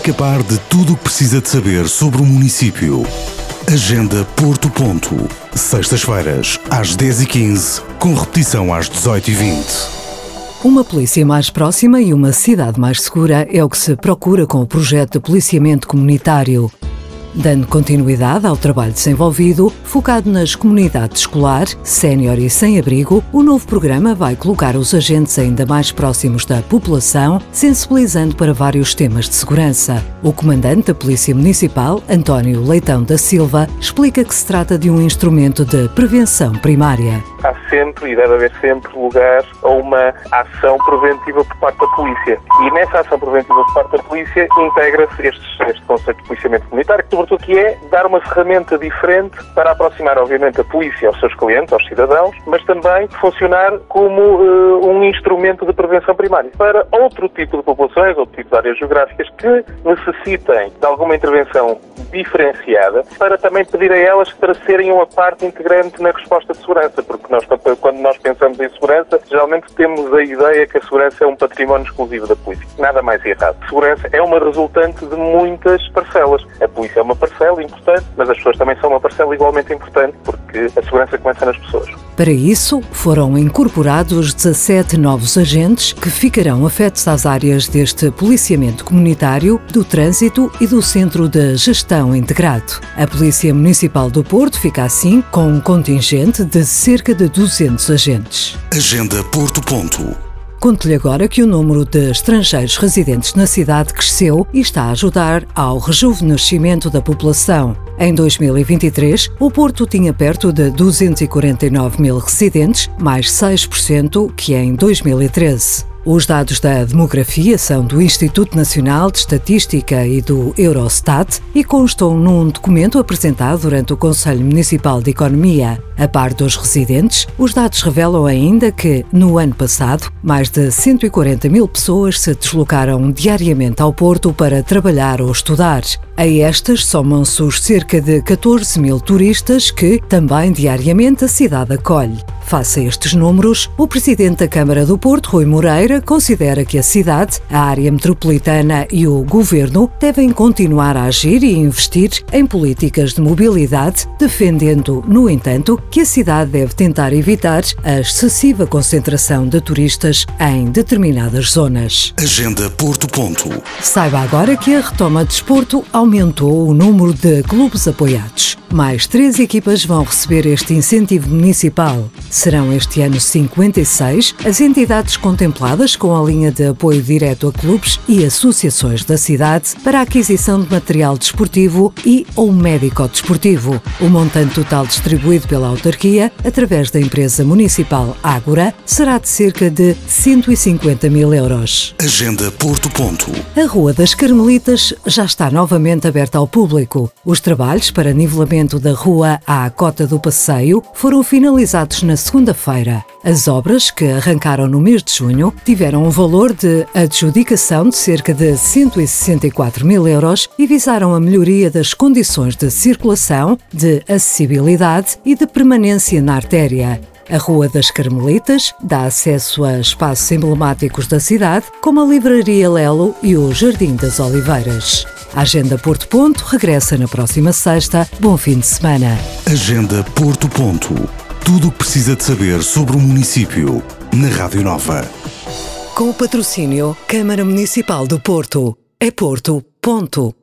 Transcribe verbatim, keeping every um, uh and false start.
Fica a par de tudo o que precisa de saber sobre o município. Agenda Porto Ponto. Sextas-feiras, às dez e quinze, com repetição às dezoito e vinte. Uma polícia mais próxima e uma cidade mais segura é o que se procura com o projeto de policiamento comunitário. Dando continuidade ao trabalho desenvolvido, focado nas comunidades escolar, sénior e sem-abrigo, o novo programa vai colocar os agentes ainda mais próximos da população, sensibilizando para vários temas de segurança. O comandante da Polícia Municipal, António Leitão da Silva, explica que se trata de um instrumento de prevenção primária. Há sempre e deve haver sempre lugar a uma ação preventiva por parte da polícia. E nessa ação preventiva por parte da polícia integra-se este, este conceito de policiamento comunitário, que sobretudo que é dar uma ferramenta diferente para aproximar, obviamente, a polícia aos seus clientes, aos cidadãos, mas também funcionar como uh, um instrumento de prevenção primária para outro tipo de populações, outro tipo de áreas geográficas que necessitem de alguma intervenção diferenciada, para também pedir a elas para serem uma parte integrante na resposta de segurança, porque nós, quando nós pensamos em segurança, geralmente temos a ideia que a segurança é um património exclusivo da polícia. Nada mais errado. A segurança é uma resultante de muitas parcelas. A polícia é uma parcela importante, mas as pessoas também são uma parcela igualmente importante, porque a segurança começa nas pessoas. Para isso, foram incorporados dezassete novos agentes que ficarão afetos às áreas deste policiamento comunitário, do trânsito e do Centro de Gestão Integrado. A Polícia Municipal do Porto fica assim com um contingente de cerca de duzentos agentes. Agenda Porto Ponto. Conto-lhe agora que o número de estrangeiros residentes na cidade cresceu e está a ajudar ao rejuvenescimento da população. Em dois mil e vinte e três, o Porto tinha perto de duzentos e quarenta e nove mil residentes, mais seis por cento que em dois mil e treze. Os dados da demografia são do Instituto Nacional de Estatística e do Eurostat e constam num documento apresentado durante o Conselho Municipal de Economia. A par dos residentes, os dados revelam ainda que, no ano passado, mais de cento e quarenta mil pessoas se deslocaram diariamente ao Porto para trabalhar ou estudar. A estas somam-se os cerca de catorze mil turistas que, também diariamente, a cidade acolhe. Face a estes números, o Presidente da Câmara do Porto, Rui Moreira, considera que a cidade, a área metropolitana e o Governo devem continuar a agir e investir em políticas de mobilidade, defendendo, no entanto, que a cidade deve tentar evitar a excessiva concentração de turistas em determinadas zonas. Agenda Porto Ponto. Saiba agora que a Retoma Desporto aumentou o número de clubes apoiados. Mais três equipas vão receber este incentivo municipal. Serão este ano cinquenta e seis as entidades contempladas com a linha de apoio direto a clubes e associações da cidade para a aquisição de material desportivo e ou médico-desportivo. O montante total distribuído pela autarquia, através da empresa municipal Ágora, será de cerca de cento e cinquenta mil euros. Agenda Porto Ponto. A Rua das Carmelitas já está novamente aberta ao público. Os trabalhos para nivelamento da rua à Cota do Passeio foram finalizados na segunda-feira. As obras, que arrancaram no mês de junho, tiveram um valor de adjudicação de cerca de cento e sessenta e quatro mil euros e visaram a melhoria das condições de circulação, de acessibilidade e de permanência na artéria. A Rua das Carmelitas dá acesso a espaços emblemáticos da cidade, como a Livraria Lelo e o Jardim das Oliveiras. A Agenda Porto Ponto regressa na próxima sexta. Bom fim de semana. Agenda Porto Ponto. Tudo o que precisa de saber sobre o município, na Rádio Nova. Com o patrocínio Câmara Municipal do Porto. É Porto, ponto.